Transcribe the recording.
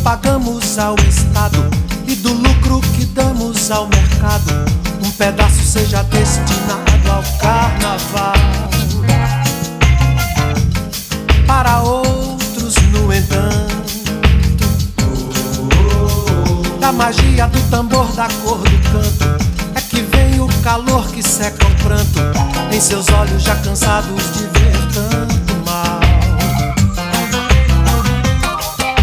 pagamos ao Estado e do lucro que damos ao mercado, um pedaço seja destinado ao carnaval. Para outros, no entanto, da magia do tambor, da cor do canto, é que vem o calor que seca o pranto em seus olhos já cansados de ver tanto.